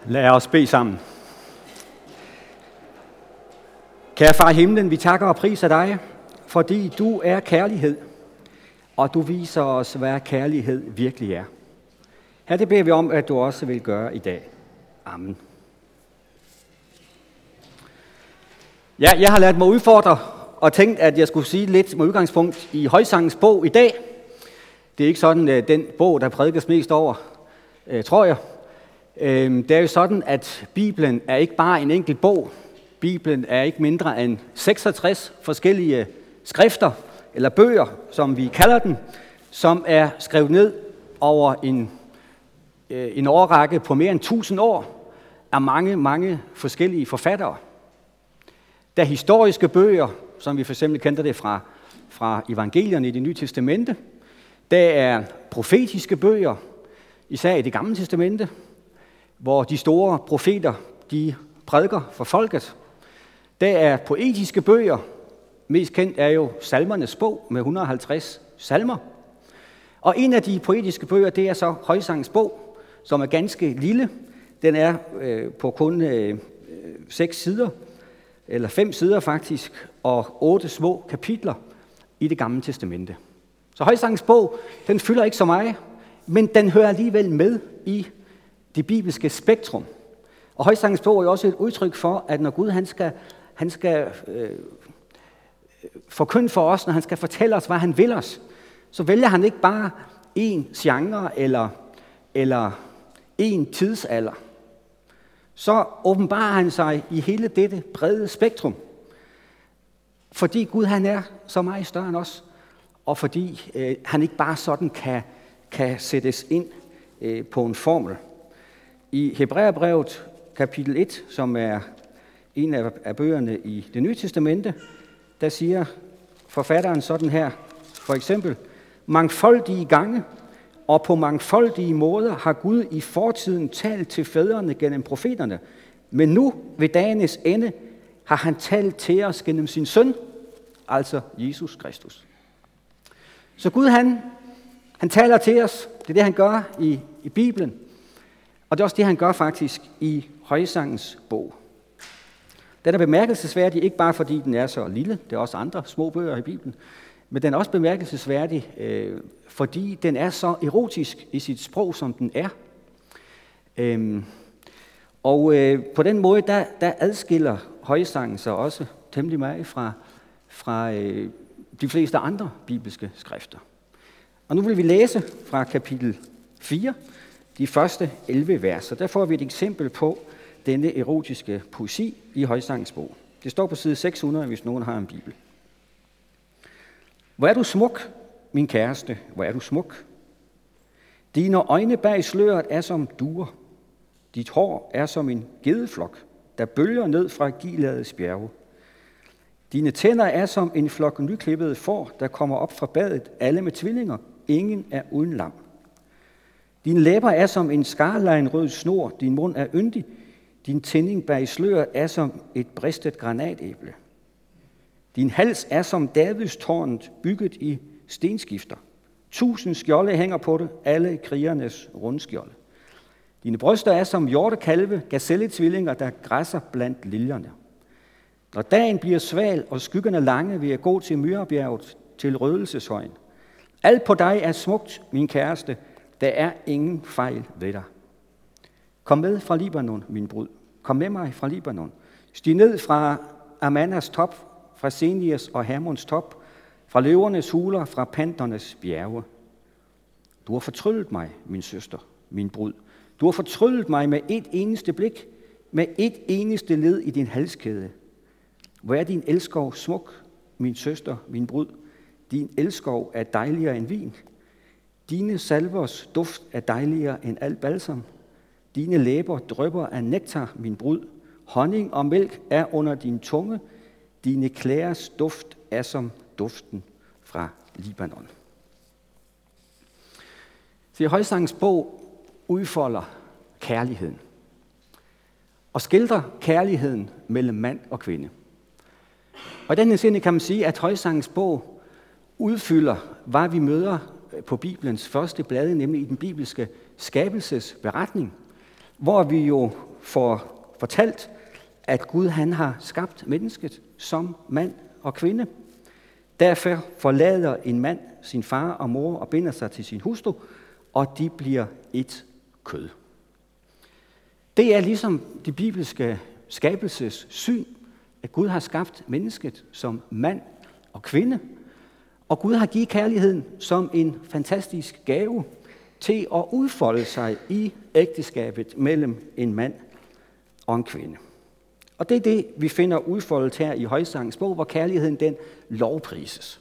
Lad os bede sammen. Kære far i himlen, vi takker og priser dig, fordi du er kærlighed, og du viser os, hvad kærlighed virkelig er. Her det beder vi om, at du også vil gøre i dag. Amen. Ja, jeg har ladet mig udfordre og tænkt, at jeg skulle sige lidt med udgangspunkt i Højsangens bog i dag. Det er ikke sådan den bog, der prædikes mest over, tror jeg. Det er jo sådan, at Bibelen er ikke bare en enkelt bog. Bibelen er ikke mindre end 66 forskellige skrifter, eller bøger, som vi kalder dem, som er skrevet ned over en årrække på mere end 1000 år af mange forskellige forfattere. Der er historiske bøger, som vi for eksempel kender det fra evangelierne i Det Nye Testamente. Der er profetiske bøger, især i Det Gamle Testamente, hvor de store profeter, de prædiker for folket. Der er poetiske bøger. Mest kendt er jo Salmernes bog med 150 salmer. Og en af de poetiske bøger, det er så Højsangens bog, som er ganske lille. Den er på kun 6 sider, eller 5 sider faktisk, og 8 små kapitler i Det Gamle Testamente. Så Højsangens bog, den fylder ikke så meget, men den hører alligevel med i det bibelske spektrum. Og Højsangens bog er jo også et udtryk for, at når Gud han skal forkynde for os, når han skal fortælle os, hvad han vil os, så vælger han ikke bare en genre eller en tidsalder. Så åbenbarer han sig i hele dette brede spektrum. Fordi Gud han er så meget større end os, og fordi han ikke bare sådan kan sættes ind på en formel. I Hebræerbrevet kapitel 1, som er en af bøgerne i Det Nye Testamente, der siger forfatteren sådan her, for eksempel, mangfoldige gange og på mangfoldige måder har Gud i fortiden talt til fædrene gennem profeterne, men nu ved dagenes ende har han talt til os gennem sin søn, altså Jesus Kristus. Så Gud han taler til os, det er det han gør i Bibelen, og det er også det han gør faktisk i Højsangens bog. Den er bemærkelsesværdig, ikke bare fordi den er så lille, der er også andre små bøger i Bibelen, men den er også bemærkelsesværdig, fordi den er så erotisk i sit sprog, som den er. På den måde, der adskiller Højsangen sig også temmelig meget fra de fleste andre bibelske skrifter. Og nu vil vi læse fra kapitel 4, de første 11 verser. Der får vi et eksempel på denne erotiske poesi i Højsangens bog. Det står på side 600, hvis nogen har en bibel. Hvor er du smuk, min kæreste, hvor er du smuk. Dine øjne bag sløret er som duer. Dit hår er som en gedeflok, der bølger ned fra Gileades bjerge. Dine tænder er som en flok nyklippede får, der kommer op fra badet, alle med tvillinger, ingen er uden lam. Dine læber er som en skarlagenrød snor, din mund er yndig, din tænding bag sløret er som et bristet granatæble. Din hals er som Davids tårnet, bygget i stenskifter. 1000 skjolde hænger på det, alle krigernes rundskjolde. Dine bryster er som hjortekalve, gazelletvillinger, der græsser blandt liljerne. Når dagen bliver sval og skyggerne lange, vil jeg gå til Myrebjerget, til Rødelseshøjen. Alt på dig er smukt, min kæreste, der er ingen fejl ved dig. Kom med fra Libanon, min brud. Kom med mig fra Libanon. Stig ned fra Amanas top, fra Senirs og Hermons top, fra løvernes huler, fra panternes bjerge. Du har fortryllet mig, min søster, min brud. Du har fortryllet mig med et eneste blik, med et eneste led i din halskæde. Hvor er din elskov smuk, min søster, min brud. Din elskov er dejligere end vin. Dine salvers duft er dejligere end al balsam. Dine læber drypper af nektar, min brud. Honning og mælk er under din tunge. Dine klæders duft er som duften fra Libanon. Så Højsangens bog udfolder kærligheden og skildrer kærligheden mellem mand og kvinde. Og i den henseende kan man sige, at Højsangens bog udfylder, hvad vi møder på Bibelens første blade, nemlig i den bibelske skabelsesberetning, hvor vi jo får fortalt, at Gud han har skabt mennesket som mand og kvinde. Derfor forlader en mand sin far og mor og binder sig til sin hustru, og de bliver et kød. Det er ligesom det bibelske skabelses syn, at Gud har skabt mennesket som mand og kvinde, og Gud har givet kærligheden som en fantastisk gave til at udfolde sig i ægteskabet mellem en mand og en kvinde. Og det er det, vi finder udfoldet her i Højsangens bog, hvor kærligheden den lovprises.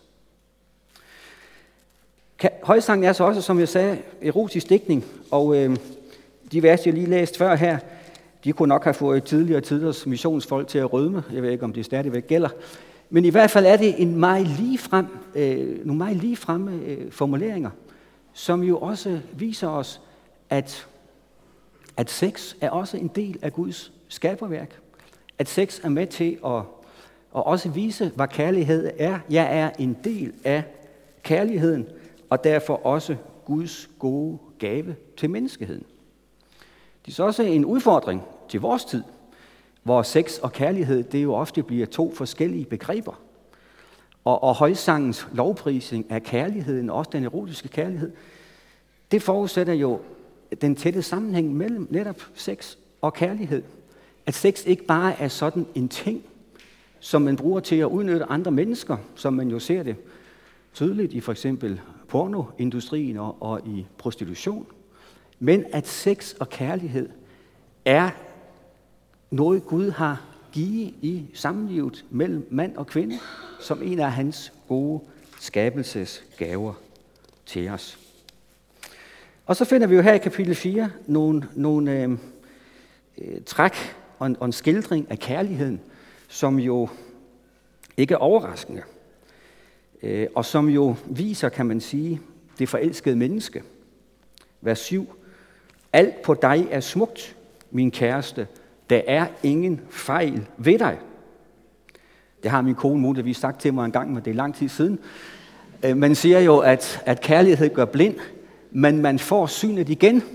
Højsangen er så også, som jeg sagde, erotisk digtning, og de vers, jeg lige læste før her, de kunne nok have fået tidligere tiders missionsfolk til at rødme. Jeg ved ikke, om det stadigvæk gælder. Men i hvert fald er det nogle meget ligefremme formuleringer, som jo også viser os, at sex er også en del af Guds skaberværk. At sex er med til at også vise, hvad kærlighed er. Jeg er en del af kærligheden, og derfor også Guds gode gave til menneskeheden. Det er så også en udfordring til vores tid, hvor sex og kærlighed, det jo ofte bliver to forskellige begreber. Og højsangens lovprisning af kærligheden, også den erotiske kærlighed, det forudsætter jo den tætte sammenhæng mellem netop sex og kærlighed. At sex ikke bare er sådan en ting, som man bruger til at udnytte andre mennesker, som man jo ser det tydeligt i for eksempel pornoindustrien og i prostitution. Men at sex og kærlighed er noget, Gud har givet i samlivet mellem mand og kvinde, som en af hans gode skabelsesgaver til os. Og så finder vi jo her i kapitel 4 nogle træk og en skildring af kærligheden, som jo ikke er overraskende, og som jo viser, kan man sige, det forelskede menneske. Vers 7. Alt på dig er smukt, min kæreste. Der er ingen fejl ved dig. Det har min kone muligvis sagt til mig en gang, men det er lang tid siden. Man siger jo, at kærlighed gør blind, men man får synet igen.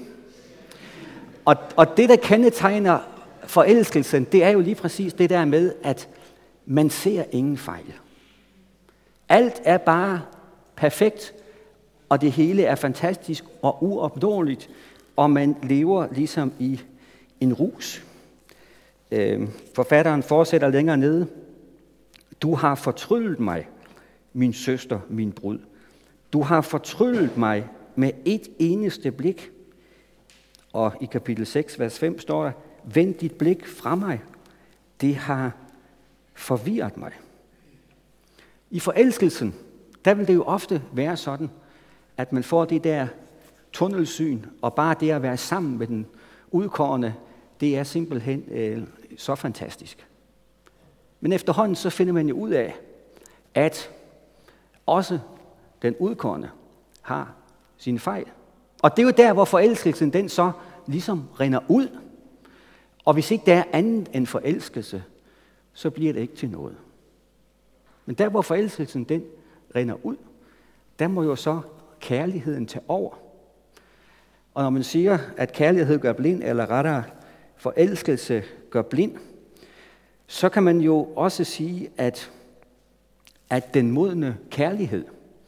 Og det, der kendetegner forelskelsen, det er jo lige præcis det der med, at man ser ingen fejl. Alt er bare perfekt, og det hele er fantastisk og uopnåeligt, og man lever ligesom i en rus. Forfatteren fortsætter længere nede. Du har fortryllet mig, min søster, min brud. Du har fortryllet mig med et eneste blik. Og i kapitel 6, vers 5 står der, vend dit blik fra mig. Det har forvirret mig. I forelskelsen, der vil det jo ofte være sådan, at man får det der tunnelsyn, og bare det at være sammen med den udkårne, det er simpelthen så fantastisk. Men efterhånden så finder man jo ud af, at også den udkårne har sine fejl. Og det er jo der, hvor forelskelsen den så ligesom rinder ud. Og hvis ikke der er andet end forelskelse, så bliver det ikke til noget. Men der, hvor forelskelsen den rinder ud, der må jo så kærligheden tage over. Og når man siger, at kærlighed gør blind, eller rettere forelskelse gør blind, så kan man jo også sige, at den modne kærlighed,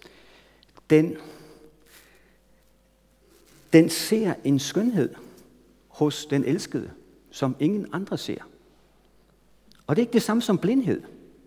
den ser en skønhed hos den elskede, som ingen andre ser. Og det er ikke det samme som blindhed.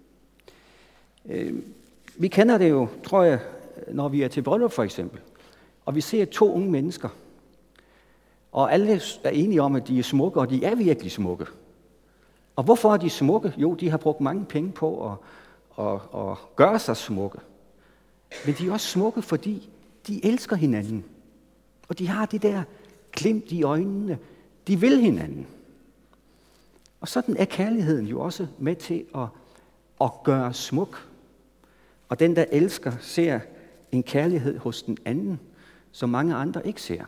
Vi kender det jo, tror jeg, når vi er til bryllup for eksempel, og vi ser to unge mennesker, og alle er enige om, at de er smukke, og de er virkelig smukke. Og hvorfor er de smukke? Jo, de har brugt mange penge på at gøre sig smukke. Men de er også smukke, fordi de elsker hinanden. Og de har det der glimt i øjnene. De vil hinanden. Og sådan er kærligheden jo også med til at gøre smuk. Og den, der elsker, ser en kærlighed hos den anden, som mange andre ikke ser.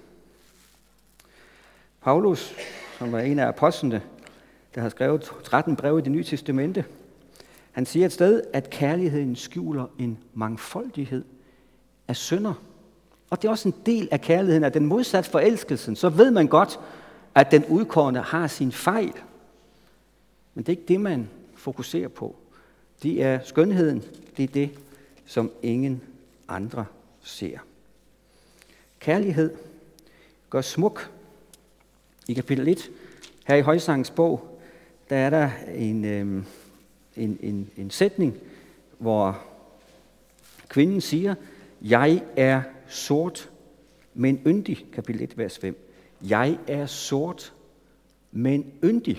Paulus, som var en af apostlene, der har skrevet 13 breve i Det Nye Testamente, han siger et sted, at kærligheden skjuler en mangfoldighed af synder. Og det er også en del af kærligheden, at den modsat forelskelsen, så ved man godt, at den udkårne har sin fejl. Men det er ikke det, man fokuserer på. Det er skønheden, det er det, som ingen andre ser. Kærlighed gør smuk. I kapitel 1, her i Højsangens bog, der er der en sætning, hvor kvinden siger, jeg er sort, men yndig. Kapitel 1, vers 5. Jeg er sort, men yndig.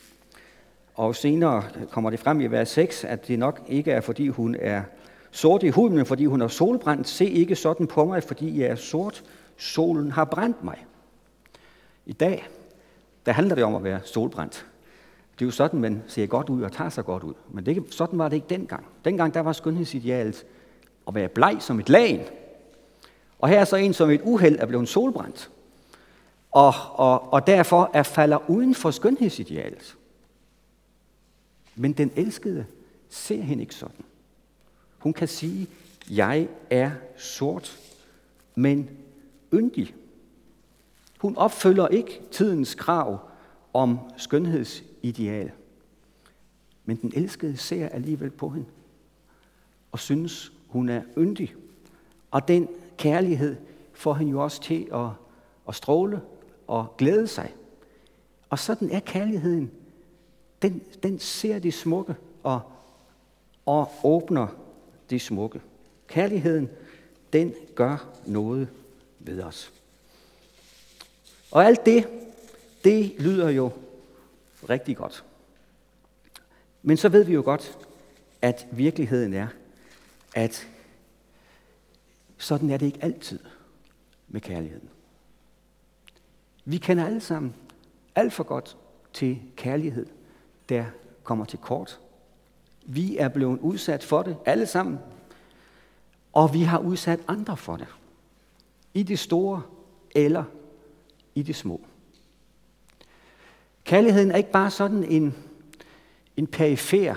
Og senere kommer det frem i vers 6, at det nok ikke er, fordi hun er sort i huden, men fordi hun er solbrændt. Se ikke sådan på mig, fordi jeg er sort. Solen har brændt mig. I dag, der handler det om at være solbrændt. Det er jo sådan, man ser godt ud og tager sig godt ud. Men sådan var det ikke dengang. Dengang, der var skønhedsidealet at være bleg som et lagen. Og her er så en, som et uheld er blevet solbrændt. Og derfor er falder uden for skønhedsidealet. Men den elskede ser hende ikke sådan. Hun kan sige, jeg er sort, men yndig. Hun opfylder ikke tidens krav om skønhedsideal. Men den elskede ser alligevel på hende og synes, hun er yndig. Og den kærlighed får hende jo også til at stråle og glæde sig. Og sådan er kærligheden. Den ser det smukke og åbner det smukke. Kærligheden, den gør noget ved os. Og alt det lyder jo rigtig godt. Men så ved vi jo godt, at virkeligheden er, at sådan er det ikke altid med kærligheden. Vi kender alle sammen alt for godt til kærlighed, der kommer til kort. Vi er blevet udsat for det, alle sammen. Og vi har udsat andre for det. I det store eller i det små. Kærligheden er ikke bare sådan en perifer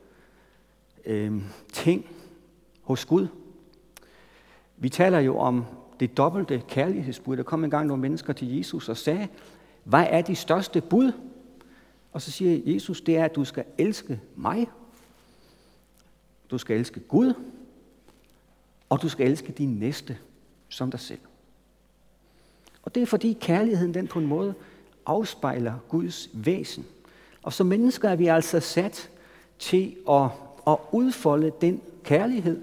ting hos Gud. Vi taler jo om det dobbelte kærlighedsbud. Der kom engang nogle mennesker til Jesus og sagde, hvad er de største bud? Og så siger Jesus, det er, at du skal elske mig. Du skal elske Gud. Og du skal elske din næste som dig selv. Og det er fordi kærligheden den på en måde afspejler Guds væsen. Og som mennesker er vi altså sat til at udfolde den kærlighed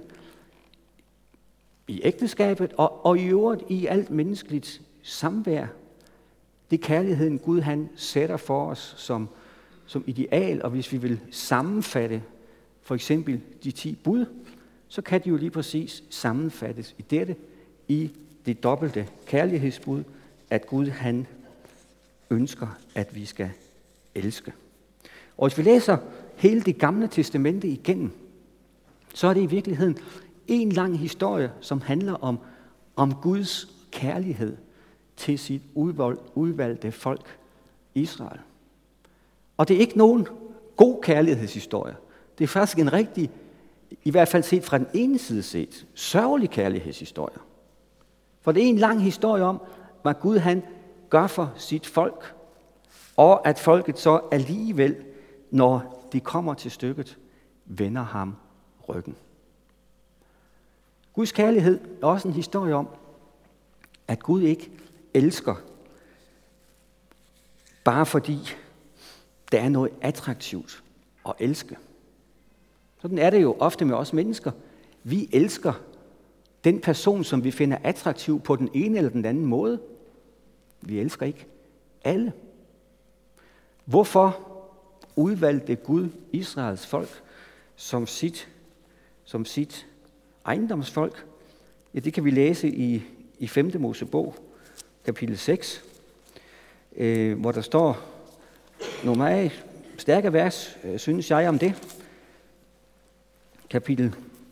i ægteskabet og i øvrigt i alt menneskeligt samvær. Det er kærligheden Gud han sætter for os som ideal, og hvis vi vil sammenfatte for eksempel de 10 bud, så kan de jo lige præcis sammenfattes i det dobbelte kærlighedsbud, at Gud han ønsker, at vi skal elske. Og hvis vi læser hele det gamle testamente igennem, så er det i virkeligheden en lang historie, som handler om Guds kærlighed til sit udvalgte folk, Israel. Og det er ikke nogen god kærlighedshistorie. Det er faktisk en rigtig, i hvert fald set fra den ene side set, sørgelig kærlighedshistorie. For det er en lang historie om, hvad Gud han gør for sit folk, og at folket så alligevel, når de kommer til stykket, vender ham ryggen. Guds kærlighed er også en historie om, at Gud ikke elsker, bare fordi der er noget attraktivt at elske. Sådan er det jo ofte med os mennesker. Vi elsker den person, som vi finder attraktiv på den ene eller den anden måde. Vi elsker ikke alle. Hvorfor udvalgte Gud Israels folk som sit ejendomsfolk? Ja, det kan vi læse i 5. Mosebog, kapitel 6, hvor der står nogle meget stærke vers, synes jeg om det. Kapitel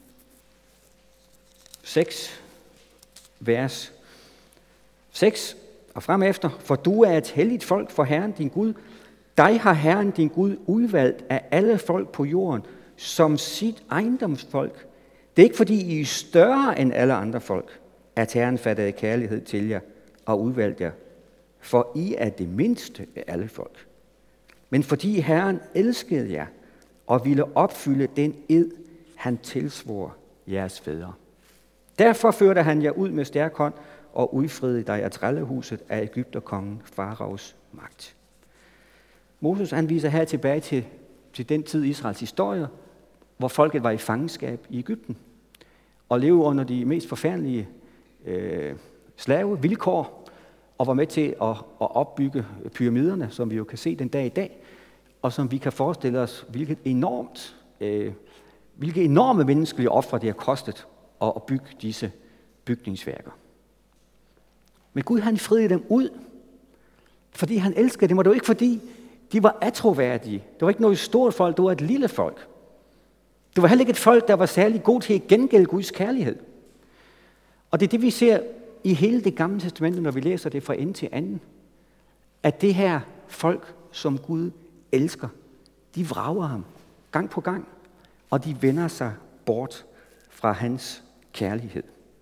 6, vers 6 og fremefter. For du er et helligt folk for Herren din Gud. Dig har Herren din Gud udvalgt af alle folk på jorden som sit ejendomsfolk. Det er ikke fordi I er større end alle andre folk, at Herren fattede kærlighed til jer og udvalgte jer for I er det mindste af alle folk. Men fordi Herren elskede jer og ville opfylde den ed, han tilsvor jeres fædre. Derfor førte han jer ud med stærk hånd og udfriede dig af trællehuset af Egypterkongen Faraos magt. Moses han viser her tilbage til den tid Israels historie, hvor folket var i fangenskab i Egypten og levede under de mest forfærdelige slavevilkår og var med til at opbygge pyramiderne, som vi jo kan se den dag i dag, og som vi kan forestille os, hvilke enorme menneskelige ofre det har kostet at bygge disse bygningsværker. Men Gud han friede dem ud, fordi han elskede dem, og det var ikke fordi de var atroværdige. Det var ikke noget stort folk, det var et lille folk. Det var heller ikke et folk, der var særlig god til at gengælde Guds kærlighed. Og det er det, vi ser i hele det gamle testamente, når vi læser det fra ende til anden. At det her folk, som Gud elsker, de vrager ham gang på gang, og de vender sig bort fra hans kærlighed.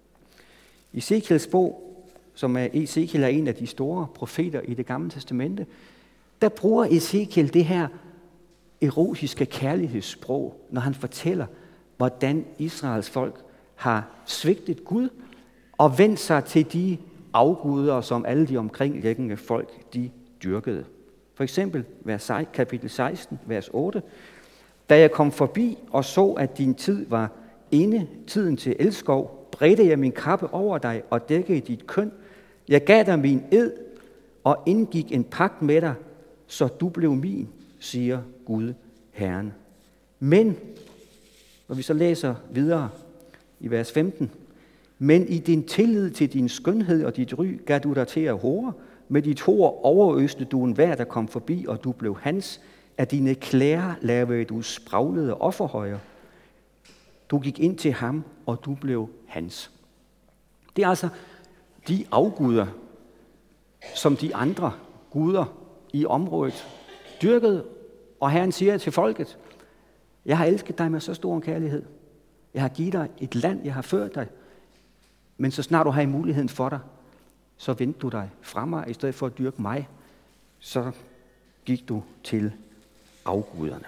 I Ezekiels bog, som er Ezekiel er en af de store profeter i det gamle testamente, der bruger Ezekiel det her erotiske kærlighedssprog, når han fortæller, hvordan Israels folk har svigtet Gud og vendt sig til de afguder, som alle de omkringliggende folk, de dyrkede. For eksempel kapitel 16, vers 8. Da jeg kom forbi og så, at din tid var inde, tiden til elskov, bredte jeg min kappe over dig og dækkede dit køn. Jeg gav dig min ed og indgik en pagt med dig, så du blev min, siger Gud Herren. Men, når vi så læser videre i vers 15, men i din tillid til din skønhed og dit ry gav du dig til at hore. Med dit hår overøste du enhver, der kom forbi, og du blev hans. Af dine klæder lavede du spraglede offerhøjer. Du gik ind til ham, og du blev hans. Det er altså de afguder, som de andre guder i området dyrkede, og Herren siger til folket, jeg har elsket dig med så stor en kærlighed. Jeg har givet dig et land, jeg har ført dig, men så snart du har muligheden for dig, så vendte du dig fra mig, i stedet for at dyrke mig, så gik du til afguderne.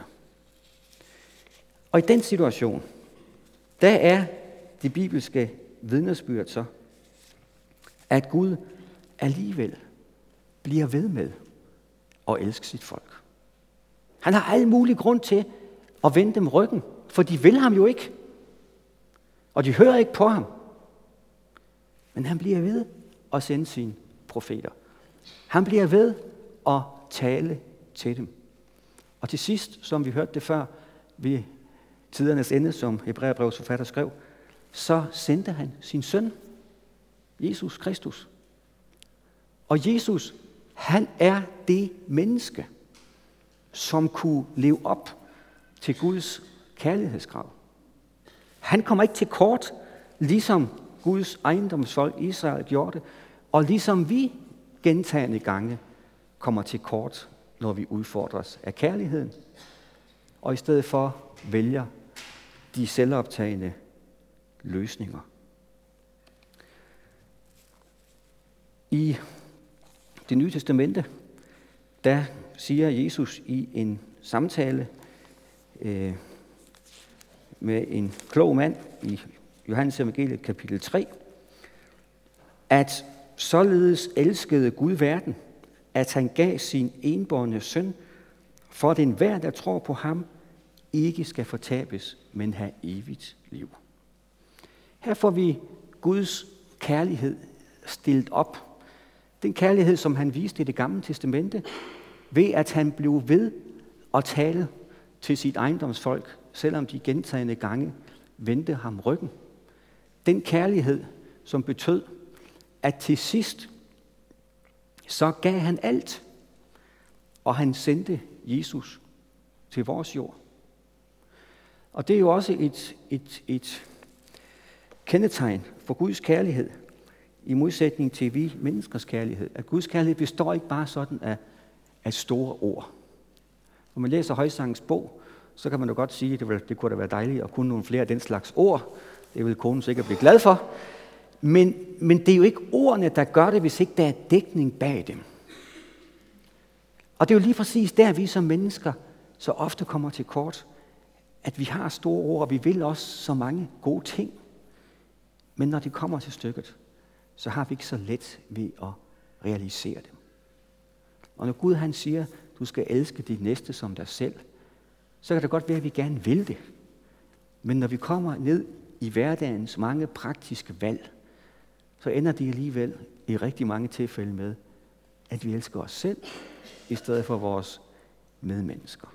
Og i den situation, der er det bibelske vidnesbyrd så, at Gud alligevel bliver ved med at elske sit folk. Han har alle mulige grund til at vende dem ryggen, for de vil ham jo ikke. Og de hører ikke på ham. Men han bliver ved at sende sine profeter. Han bliver ved at tale til dem. Og til sidst, som vi hørte det før, ved tidernes ende, som Hebræerbrevets forfatter skrev, så sendte han sin søn, Jesus Kristus. Og Jesus, han er det menneske, som kunne leve op til Guds kærlighedskrav. Han kommer ikke til kort, ligesom Guds ejendomsfolk Israel gjorde det, og ligesom vi gentagne gange kommer til kort, når vi udfordres af kærligheden, og i stedet for vælger de selvoptagende løsninger. I Det Nye Testamente, der siger Jesus i en samtale med en klog mand i Johannes evangeliet kapitel 3, at således elskede Gud verden, at han gav sin enbårne søn, for at enhver, der tror på ham, ikke skal fortabes, men have evigt liv. Her får vi Guds kærlighed stillet op. Den kærlighed, som han viste i det gamle testamente, ved at han blev ved at tale til sit ejendomsfolk, selvom de gentagne gange vendte ham ryggen. Den kærlighed, som betød, at til sidst, så gav han alt, og han sendte Jesus til vores jord. Og det er jo også et kendetegn for Guds kærlighed, i modsætning til vi menneskers kærlighed. At Guds kærlighed består ikke bare sådan af store ord. Når man læser Højsangens bog, så kan man jo godt sige, at det kunne da være dejligt at kunne nogle flere af den slags ord. Det vil konen sikkert blive glad for. Men det er jo ikke ordene, der gør det, hvis ikke der er dækning bag dem. Og det er jo lige præcis der, vi som mennesker så ofte kommer til kort, at vi har store ord, og vi vil også så mange gode ting. Men når det kommer til stykket, så har vi ikke så let ved at realisere dem. Og når Gud han siger, du skal elske dit næste som dig selv, så kan det godt være, at vi gerne vil det. Men når vi kommer ned i hverdagens mange praktiske valg, så ender det alligevel i rigtig mange tilfælde med, at vi elsker os selv, i stedet for vores medmennesker.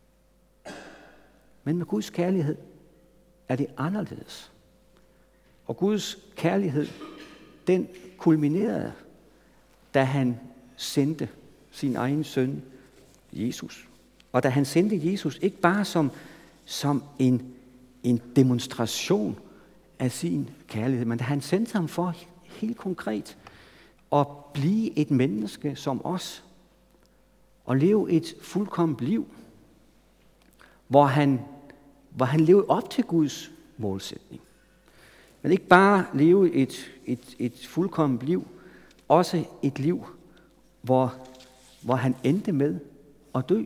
Men med Guds kærlighed er det anderledes. Og Guds kærlighed, den kulminerede, da han sendte sin egen søn, Jesus. Og da han sendte Jesus, ikke bare som en demonstration af sin kærlighed, men da han sendte ham for helt konkret at blive et menneske som os, og leve et fuldkomment liv, hvor han levede op til Guds målsætning. Men ikke bare leve et fuldkomment liv, også et liv, hvor han endte med at dø,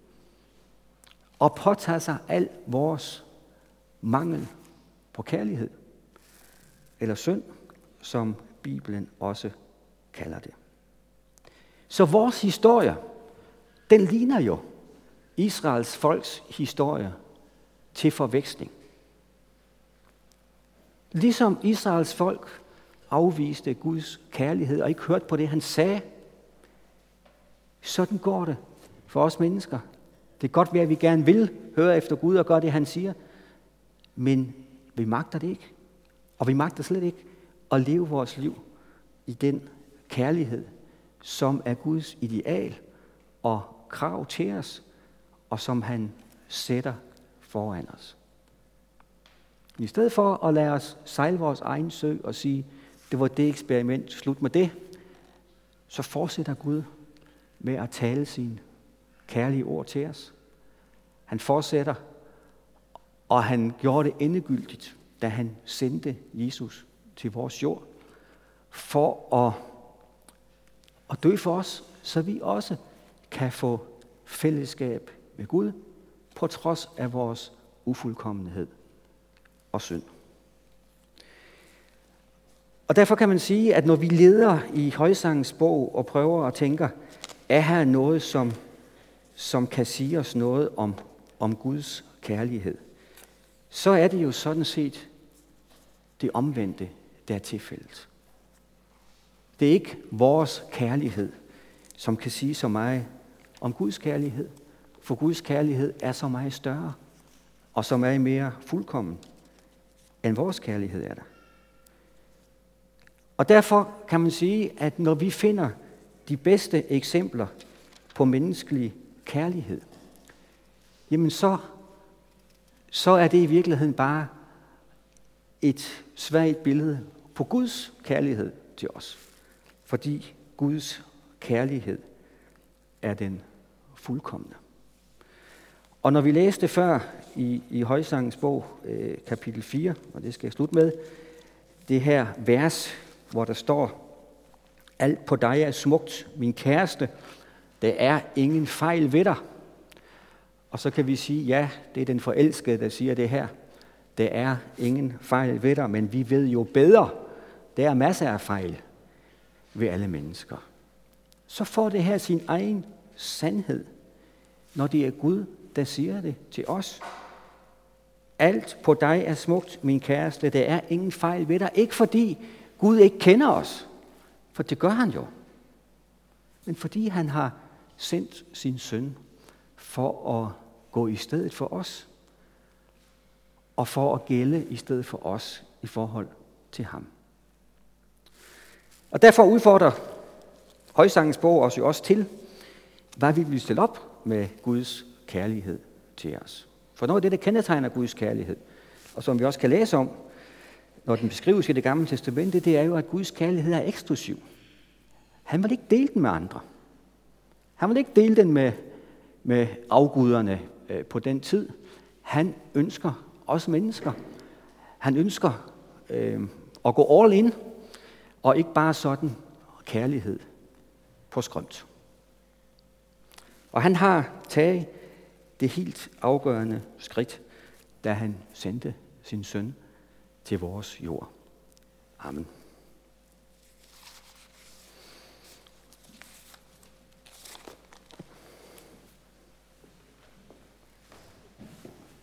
og påtage sig al vores mangel på kærlighed, eller synd, som Bibelen også kalder det. Så vores historie, den ligner jo Israels folks historie til forveksling. Ligesom Israels folk afviste Guds kærlighed og ikke hørte på det, han sagde, sådan går det for os mennesker. Det kan godt være, at vi gerne vil høre efter Gud og gøre det, han siger, men vi magter det ikke. Og vi magter slet ikke at leve vores liv i den kærlighed, som er Guds ideal og krav til os, og som han sætter foran os. I stedet for at lade os sejle vores egen sø og sige, det var det eksperiment, slut med det, så fortsætter Gud med at tale sine kærlige ord til os. Han fortsætter, og han gjorde det endegyldigt, da han sendte Jesus til vores jord, for at dø for os, så vi også kan få fællesskab med Gud, på trods af vores ufuldkommenhed og synd. Og derfor kan man sige, at når vi leder i Højsangens bog og prøver at tænke, er her noget, som kan sige os noget om Guds kærlighed, så er det jo sådan set det omvendte, der er tilfældet. Det er ikke vores kærlighed, som kan sige så meget om Guds kærlighed, for Guds kærlighed er så meget større, og så meget mere fuldkommen, end vores kærlighed er der. Og derfor kan man sige, at når vi finder de bedste eksempler på menneskelig kærlighed, jamen så er det i virkeligheden bare et svagt billede på Guds kærlighed til os. Fordi Guds kærlighed er den fuldkomne. Og når vi læste før i Højsangens bog, kapitel 4, og det skal jeg slutte med, det her vers, hvor der står, alt på dig er smukt, min kæreste, der er ingen fejl ved dig. Og så kan vi sige, ja, det er den forelskede, der siger det her. Der er ingen fejl ved dig, men vi ved jo bedre. Der er masser af fejl ved alle mennesker. Så får det her sin egen sandhed, når det er Gud, der siger det til os. Alt på dig er smukt, min kæreste. Der er ingen fejl ved dig. Ikke fordi Gud ikke kender os, for det gør han jo. Men fordi han har sendt sin søn for at gå i stedet for os, og for at gælde i stedet for os i forhold til ham. Og derfor udfordrer Højsangens bog os jo også til, hvad vi vil stille op med Guds kærlighed til os. For noget af det, der kendetegner Guds kærlighed, og som vi også kan læse om, når den beskrives i Det Gamle Testamente, det er jo, at Guds kærlighed er eksklusiv. Han vil ikke dele den med andre. Han vil ikke dele den med afguderne på den tid. Han ønsker os mennesker. Han ønsker at gå all in, og ikke bare sådan kærlighed på skrømt. Og han har taget det helt afgørende skridt, da han sendte sin søn til vores jord. Amen.